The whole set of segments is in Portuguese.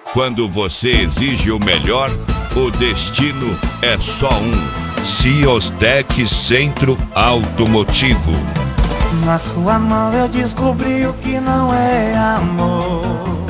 Quando você exige o melhor, o destino é só um. Ciostec Centro Automotivo. Na sua mão eu descobri o que não é amor.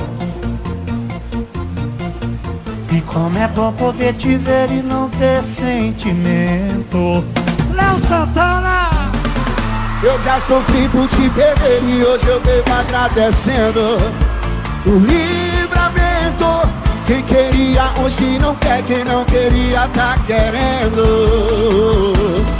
E como é bom poder te ver e não ter sentimento. Léo Santana! Eu já sofri por te perder e hoje eu vivo agradecendo o livramento. Quem queria hoje não quer, quem não queria tá querendo.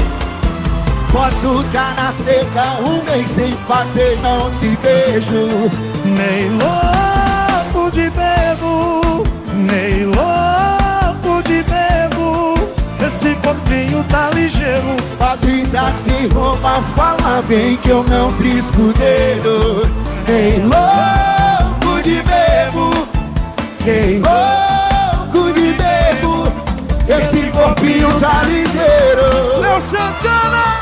Posso tá na seca um mês sem fazer, não te vejo. Nem louco de bebo, nem louco de bebo. Esse corpinho tá ligeiro. Pode dar sem roupa, fala bem que eu não trisco o dedo. Nem louco de bebo, nem louco de bebo. Esse corpinho tá ligeiro. Léo Santana!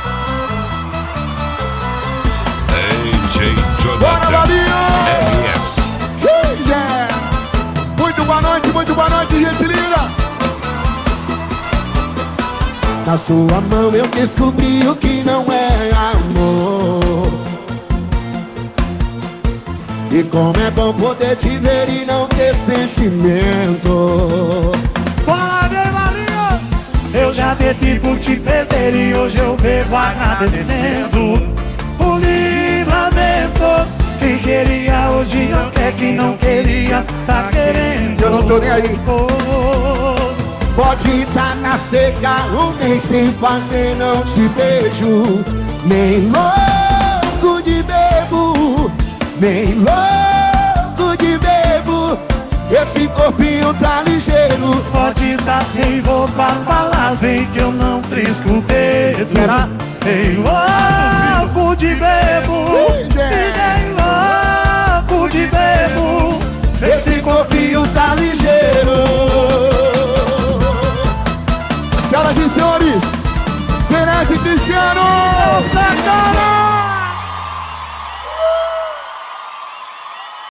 AJ Bora, Jonathan Marinho! RS. Yeah. Muito boa noite, gente linda! Na sua mão eu descobri o que não é amor. E como é bom poder te ver e não ter sentimento. Fala, meu Marinho! Eu já tentei por te perder e hoje eu bebo agradecendo o livramento. Quem queria hoje não quer, quem não queria tá querendo. Eu não tô nem aí. Pode estar na seca um mês sem fazer, não te vejo. Nem louco de bebo, nem louco de bebo. Esse corpinho tá ligeiro. Pode estar sem roupa, falar, vem que eu não trisco o dedo. Será? Nem louco de bebo, nem louco de bebo. Esse corpinho tá ligeiro. Senhoras e senhores, Serete Cristiano! Santana!